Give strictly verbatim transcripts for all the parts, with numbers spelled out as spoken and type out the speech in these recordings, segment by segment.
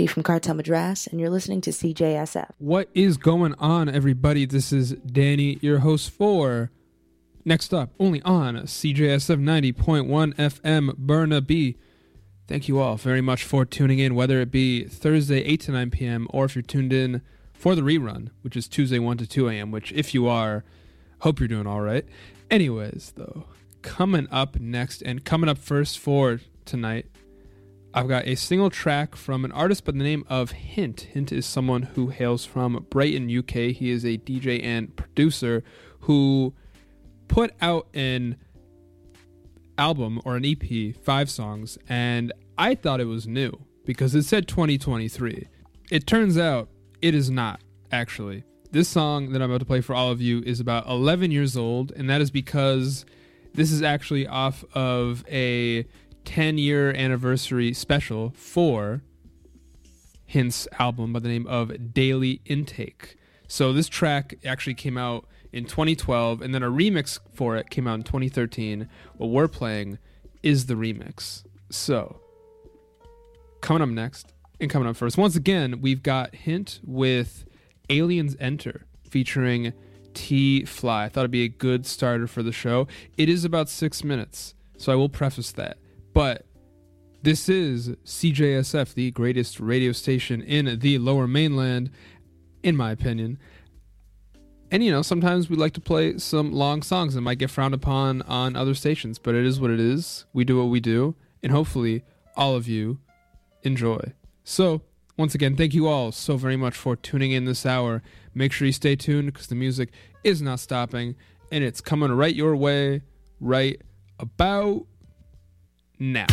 From Cartel Madras, and you're listening to C J S F. What is going on, everybody? This is Danny, your host for Next Up, only on C J S F ninety point one F M, Burnaby. Thank you all very much for tuning in, whether it be Thursday eight to nine p.m. or if you're tuned in for the rerun, which is Tuesday one to two a.m., which if you are, hope you're doing all right. Anyways, though, coming up next and coming up first for tonight, I've got a single track from an artist by the name of Hint. Hint is someone who hails from Brighton, U K. He is a D J and producer who put out an album or an E P, five songs, and I thought it was new because it said twenty twenty-three. It turns out it is not, actually. This song that I'm about to play for all of you is about eleven years old, and that is because this is actually off of a ten-year anniversary special for Hint's album by the name of Daily Intake. So this track actually came out in twenty twelve, and then a remix for it came out in twenty thirteen. What we're playing is the remix. So, coming up next, and coming up first, once again, we've got Hint with Aliens Enter, featuring T-Fly. I thought it'd be a good starter for the show. It is about six minutes, so I will preface that. But this is C J S F, the greatest radio station in the Lower Mainland, in my opinion. And, you know, sometimes we like to play some long songs that might get frowned upon on other stations, but it is what it is. We do what we do, and hopefully all of you enjoy. So, once again, thank you all so very much for tuning in this hour. Make sure you stay tuned because the music is not stopping, and it's coming right your way right about now.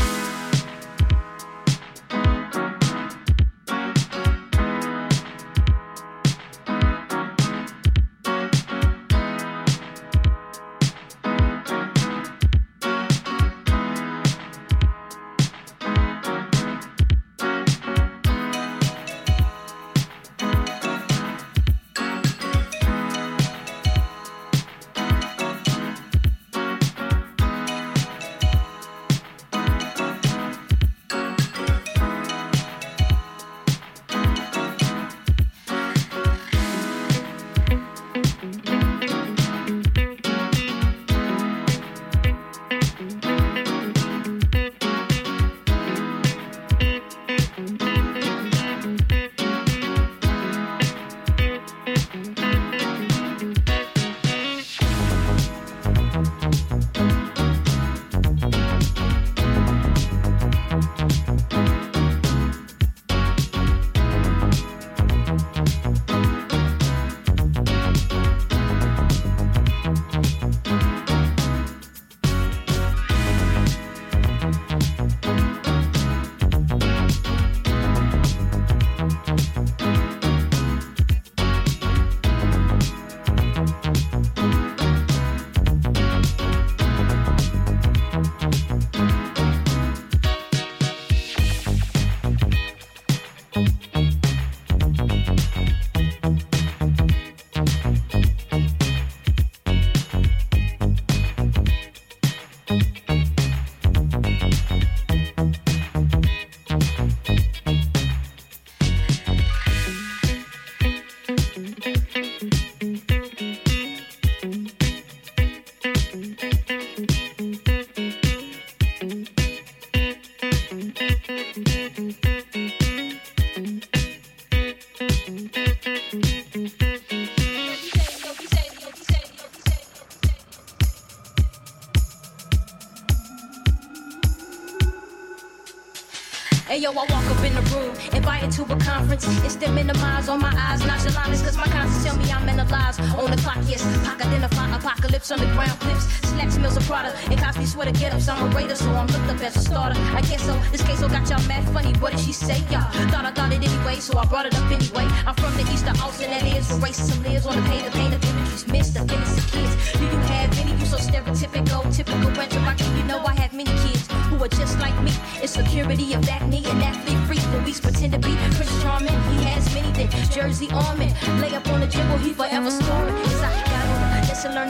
Hey yo, I walk up in the room, invited to a conference. Instant minimize on my eyes, nonchalantness, cause my conscience tell me I'm analyzed. On the clock, yes, Pac identify apocalypse, underground clips, slacks, meals of Prada, and Cosby sweater get-ups. I'm a raider, so I'm looked up as a starter. I guess so, this case so got y'all mad funny, what did she say, y'all? Thought I thought it anyway, so I brought it up anyway. I'm from the east of Austin, that is, where racism lives on the page, the pain of images missed, the innocent kids. Do you have any? You so stereotypical, typical renter, my kid, you know I have many kids who are just like me. Insecurity of that knee and athlete free, Luis pretend to be Prince Charming. He has many things, Jersey Armin, lay up on the dribble, he forever scoring. Cause I got on a lesson learning many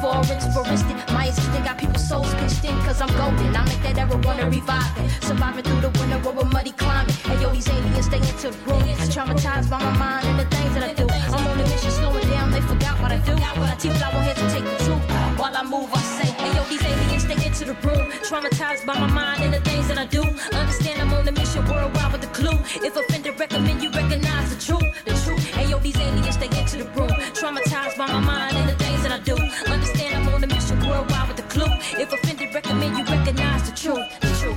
foreigns for instant. My assistant got people's souls pitched in, cause I'm golden. I make that era wanna revive it. Surviving through the winter of a muddy climate. And yo, these aliens, they into the room. Traumatized by my mind and the things that I do. I'm on a mission, slowing down, they forgot what I do. Teeth, I won't hesitate the truth. While I move, I say, hey yo, these aliens, they into the room. Traumatized by my mind and the things that I do. Understand I'm on a mission worldwide with a clue. If offended, recommend you recognize the truth. The truth. Hey yo, these aliens, they into the room. Traumatized by my mind and the things that I do. Understand I'm on a mission worldwide with a clue. If offended, recommend you recognize the truth. The truth.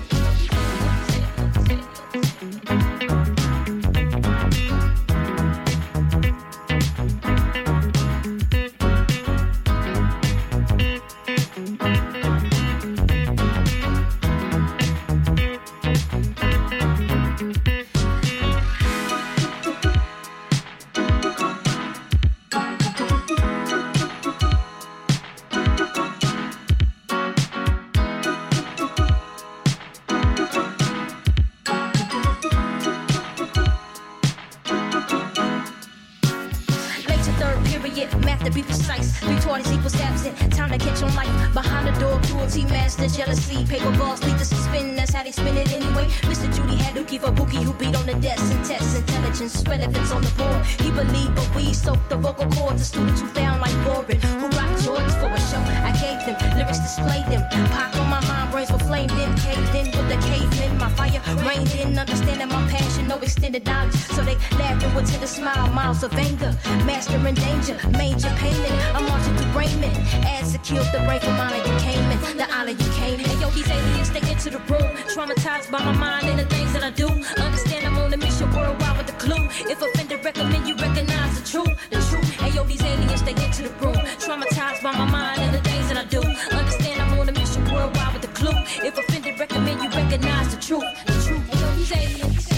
Jealousy, paper balls lead to spin. That's how they spin it anyway. Mister Judy had Dookie for Bookie, who beat on the desk and test intelligence, relevance on the board. He believed, but we soaked the vocal cords. The students who found like boring, who rocked Jordans for a show. I gave them lyrics, displayed them. Pop on my mind, brains were flamed in, caved in with the cavemen. My fire rained in, understanding my passion, no extended knowledge. So they laughing with to the smile, miles of anger, master in danger, major payment. I'm marching through Raymond, as to kill the brain from honor you came in, the honor you came. Hey yo, these aliens, they into the room. Traumatized by my mind and the things that I do. Understand I'm on a mission worldwide with a clue. If offended, recommend you recognize the truth. The truth. Hey yo, these aliens, they into the room. Traumatized by my mind and the things that I do. Understand I'm on a mission worldwide with a clue. If offended, recommend you recognize the truth. The truth. Hey yo, these aliens.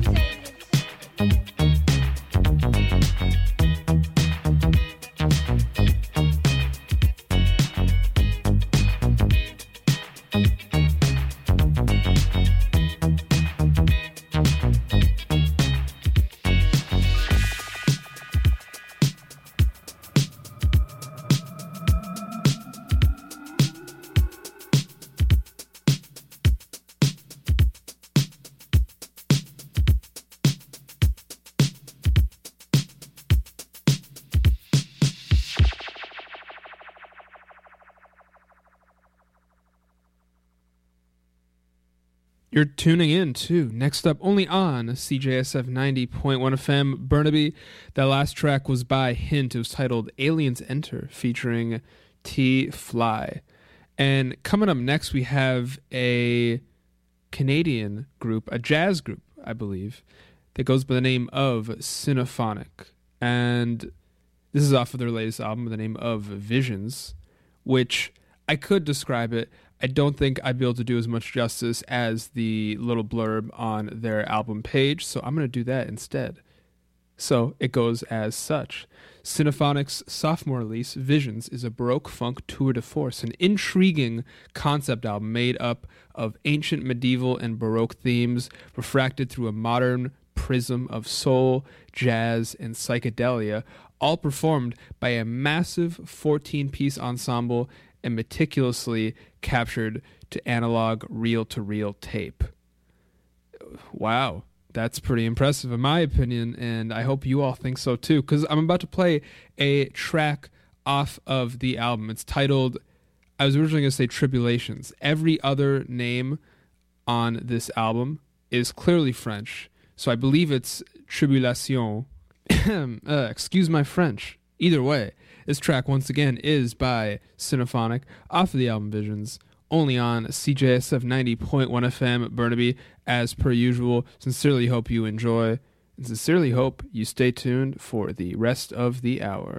You're tuning in to Next Up, only on C J S F ninety point one F M Burnaby. That last track was by Hint. It was titled Aliens Enter, featuring T-Fly. And coming up next, we have a Canadian group, a jazz group, I believe, that goes by the name of Cinephonic. And this is off of their latest album with the name of Visions, which I could describe it. I don't think I'd be able to do as much justice as the little blurb on their album page, so I'm going to do that instead. So it goes as such. Cinephonic's sophomore release, Visions, is a Baroque funk tour de force, an intriguing concept album made up of ancient, medieval, and Baroque themes refracted through a modern prism of soul, jazz, and psychedelia, all performed by a massive fourteen-piece ensemble and meticulously captured to analog reel-to-reel tape. Wow, that's pretty impressive in my opinion, and I hope you all think so too, because I'm about to play a track off of the album. It's titled, I was originally going to say Tribulations. Every other name on this album is clearly French, so I believe it's Tribulation. uh, excuse my French. Either way, this track, once again, is by Cinephonic, off of the album Visions, only on C J S F ninety point one F M Burnaby, as per usual. Sincerely hope you enjoy, and sincerely hope you stay tuned for the rest of the hour.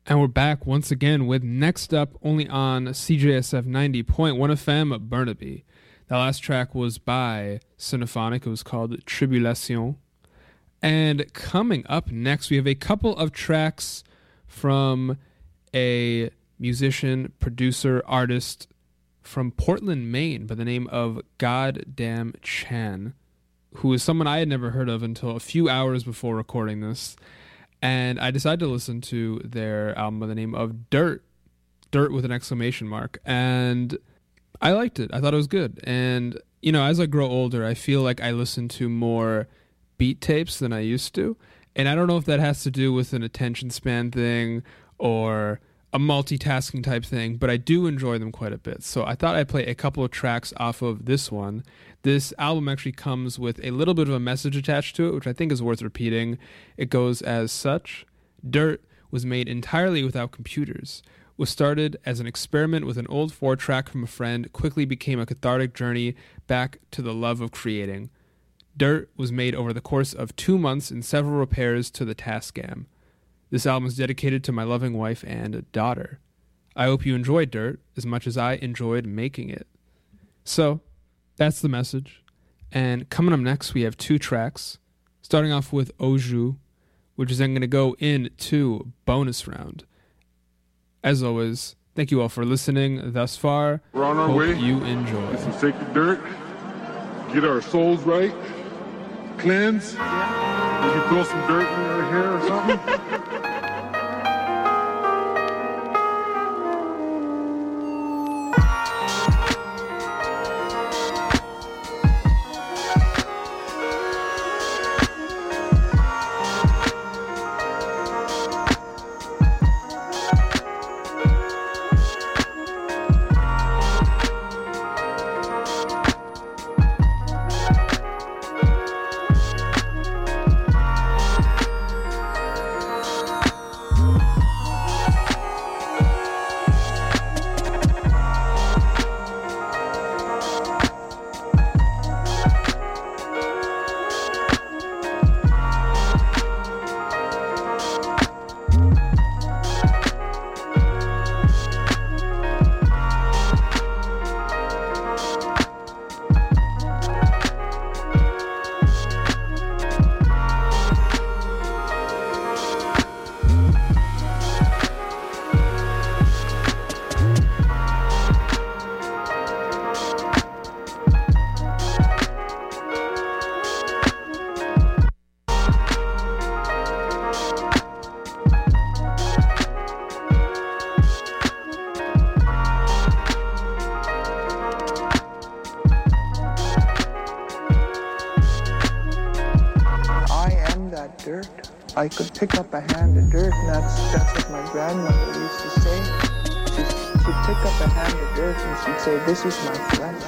And we're back once again with Next Up, only on C J S F ninety point one F M Burnaby. That last track was by Cinephonic. It was called Tribulation. And coming up next, we have a couple of tracks from a musician, producer, artist from Portland, Maine, by the name of Goddamn Chan, who is someone I had never heard of until a few hours before recording this. And I decided to listen to their album by the name of Dirt, Dirt with an exclamation mark. And I liked it. I thought it was good. And, you know, as I grow older, I feel like I listen to more beat tapes than I used to. And I don't know if that has to do with an attention span thing or a multitasking type thing, but I do enjoy them quite a bit. So I thought I'd play a couple of tracks off of this one. This album actually comes with a little bit of a message attached to it, which I think is worth repeating. It goes as such. Dirt was made entirely without computers. Was started as an experiment with an old four-track from a friend, quickly became a cathartic journey back to the love of creating. Dirt was made over the course of two months in several repairs to the Tascam. This album is dedicated to my loving wife and daughter. I hope you enjoyed Dirt as much as I enjoyed making it. So, that's the message. And coming up next, we have two tracks. Starting off with Oju, which is then going to go into bonus round. As always, thank you all for listening thus far. We're on our hope way. You enjoy. Get some sacred dirt. Get our souls right. Cleanse. We can throw some dirt in our hair or something. I could pick up a hand of dirt, and that's that's what my grandmother used to say. She'd, she'd pick up a hand of dirt and she'd say, "This is my friend."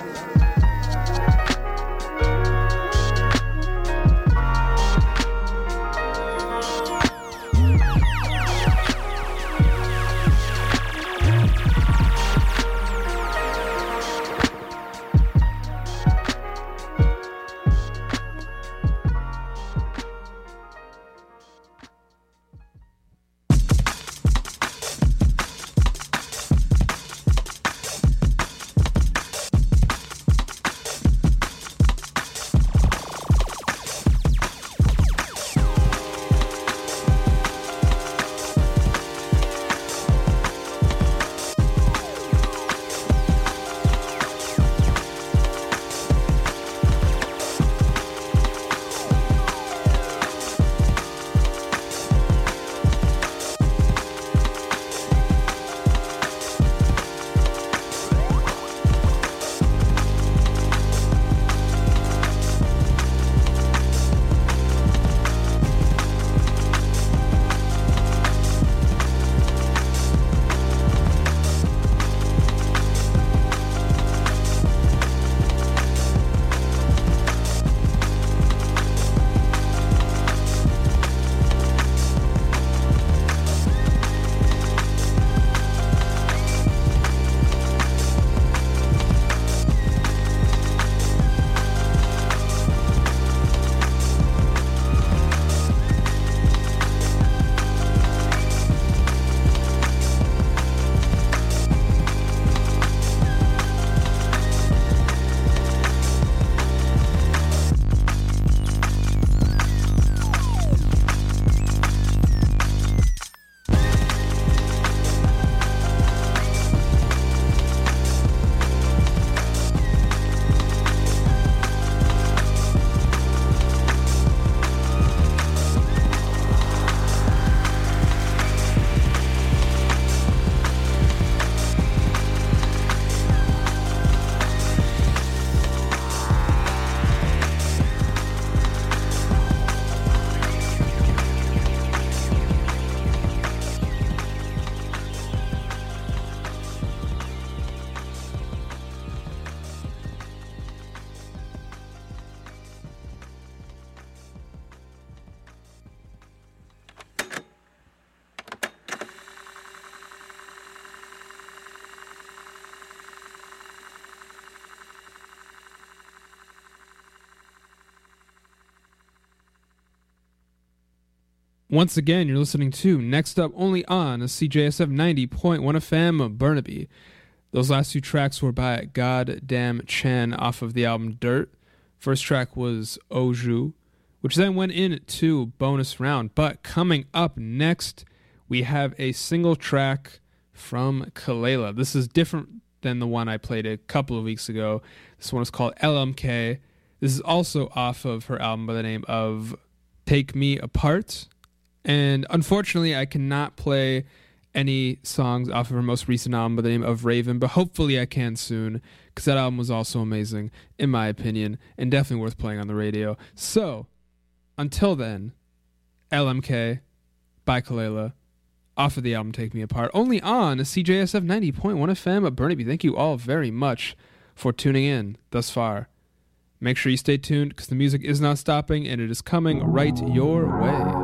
Once again, you're listening to Next Up only on C J S F ninety point one F M Burnaby. Those last two tracks were by Goddamn Chen off of the album Dirt. First track was Oju, which then went into bonus round. But coming up next, we have a single track from Kelela. This is different than the one I played a couple of weeks ago. This one is called L M K. This is also off of her album by the name of Take Me Apart. And unfortunately, I cannot play any songs off of her most recent album by the name of Raven, but hopefully I can soon, because that album was also amazing, in my opinion, and definitely worth playing on the radio. So, until then, L M K by Kelela, off of the album Take Me Apart, only on C J S F ninety point one F M at Burnaby. Thank you all very much for tuning in thus far. Make sure you stay tuned, because the music is not stopping, and it is coming right your way.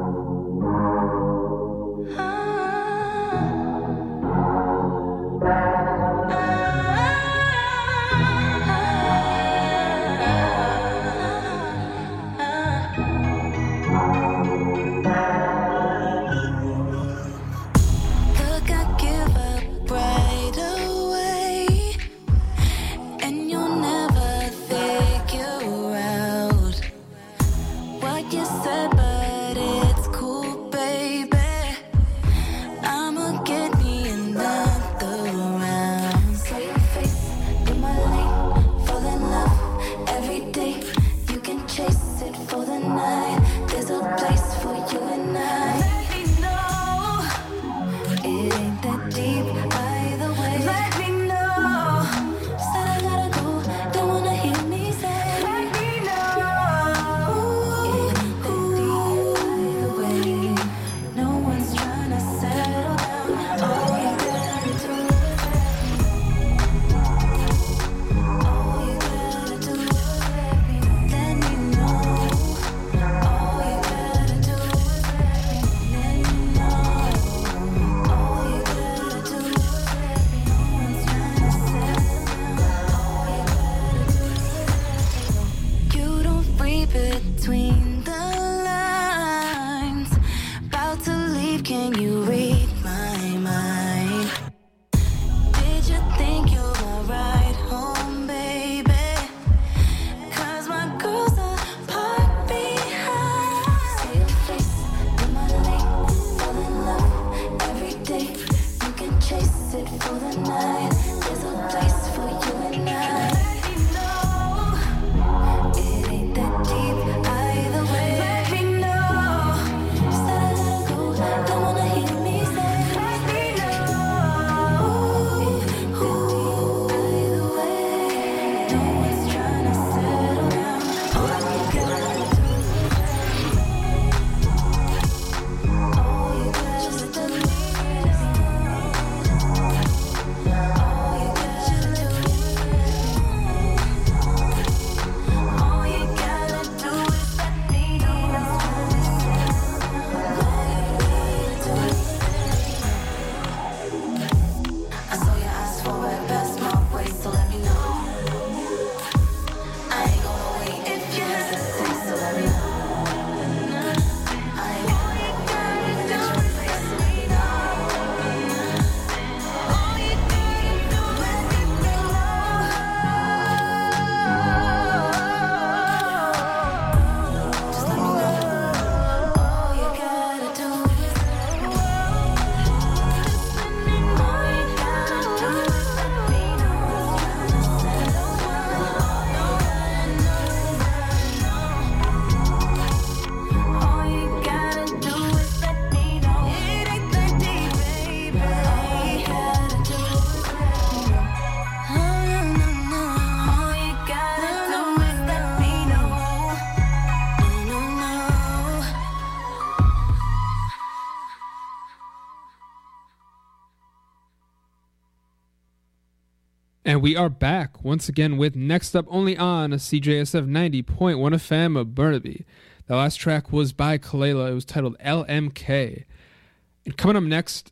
And we are back once again with Next Up only on C J S F ninety point one F M of Burnaby. The last track was by Kelela. It was titled L M K. And coming up next,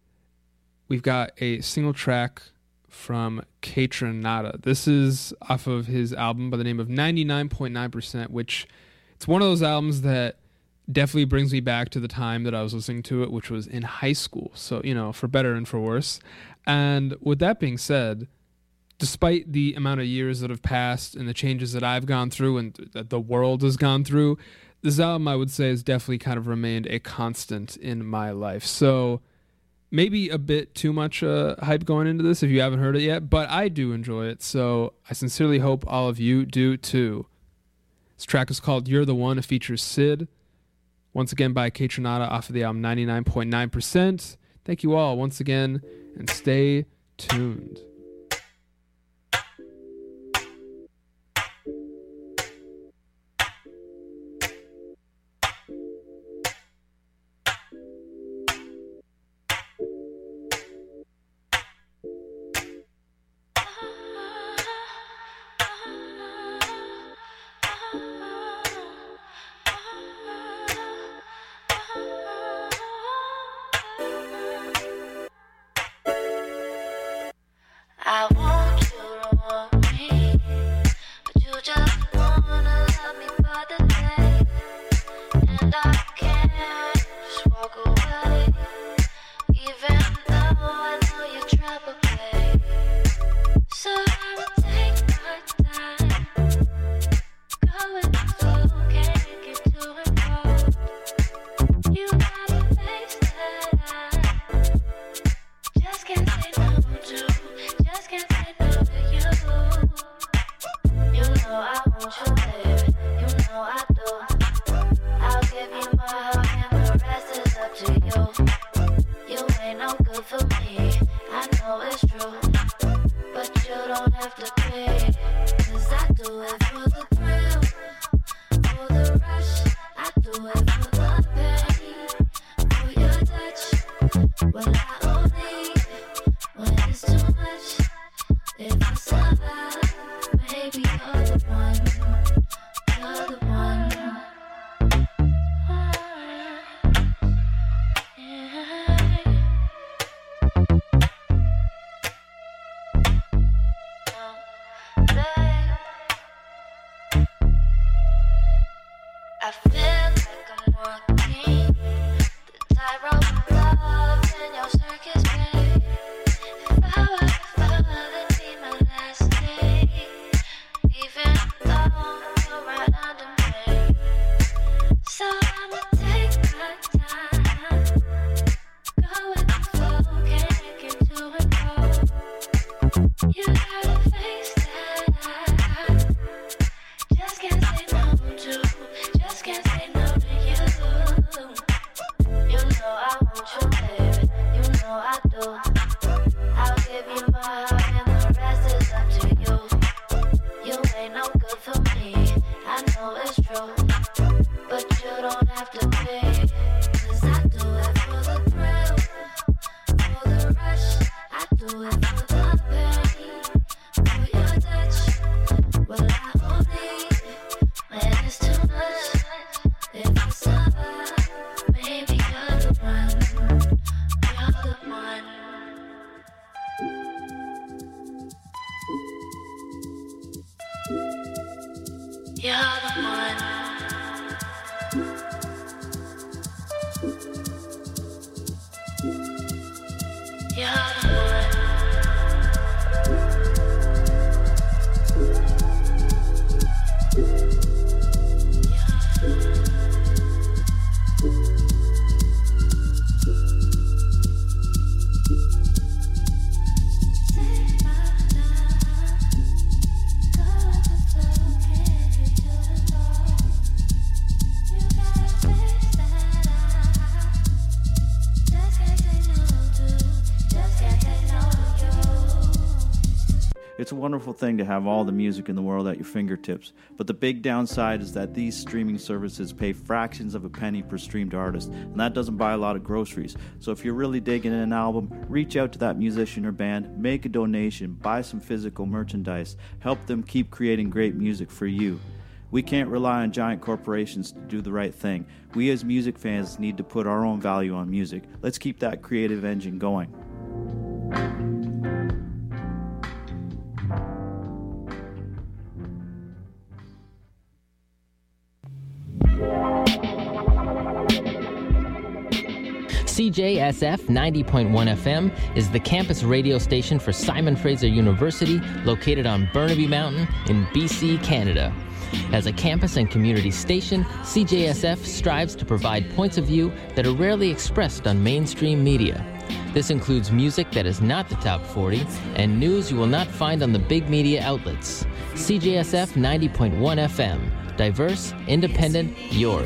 we've got a single track from Kaytranada. This is off of his album by the name of ninety-nine point nine percent, which it's one of those albums that definitely brings me back to the time that I was listening to it, which was in high school. So, you know, for better and for worse. And with that being said, despite the amount of years that have passed and the changes that I've gone through and that the world has gone through, this album, I would say, has definitely kind of remained a constant in my life. So maybe a bit too much uh, hype going into this if you haven't heard it yet, but I do enjoy it. So I sincerely hope all of you do too. This track is called You're the One. It features Sid. Once again by Kaytranada off of the album ninety-nine point nine percent. Thank you all once again, and stay tuned. I want you to want me, but you just wanna love me for the day, and I can't just walk away, even though I know you try to play. So I will take my time, going slow, can't get too involved. You got a face that I just can't say no to. Just can't say no to you. You know I want you, baby. You know I do. I'll give you my heart and the rest is up to you. You ain't no good for me, I know it's true, but you don't have to pay. Cause I do it for the thrill, for the rush. I do it for the pain, for your touch. Well, I only when it's too much. If I survive, maybe you're the one, you're the one. Yeah. Oh, babe, I feel like I'm walking the tightrope of love in your circus, babe. If I were to fall, it'd be my last day, even though you're right under me. So I'ma take my time, go with the flow, can't get too involved. You got a face that I just can't say no to, just can't say no to you. You know I want you, baby, you know I do. I'll give you my heart and the rest is up to you. You ain't no good for me, I know it's true, but you don't have to pay. Cause I do it for the thrill, for the rush. I do it for the pain, for your touch. Well, I only when it's too much. If I survive, maybe you're the one, you're the one. You're the one. You're the one. It's a wonderful thing to have all the music in the world at your fingertips, but the big downside is that these streaming services pay fractions of a penny per streamed artist, and that doesn't buy a lot of groceries. So if you're really digging an album, reach out to that musician or band, make a donation, buy some physical merchandise, help them keep creating great music for you. We can't rely on giant corporations to do the right thing. We as music fans need to put our own value on music. Let's keep that creative engine going. C J S F ninety point one F M is the campus radio station for Simon Fraser University, located on Burnaby Mountain in B C, Canada. As a campus and community station, C J S F strives to provide points of view that are rarely expressed on mainstream media. This includes music that is not the top forty and news you will not find on the big media outlets. C J S F ninety point one F M. Diverse, independent, yours.